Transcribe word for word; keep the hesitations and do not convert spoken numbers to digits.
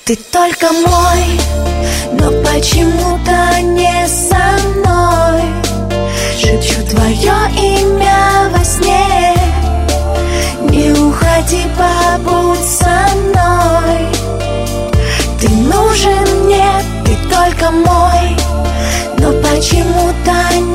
Ты только мой, но почему-то не со мной. Шепчу твое имя во сне. Не уходи, побудь со мной. Ты нужен мне, ты только мой, но почему-то не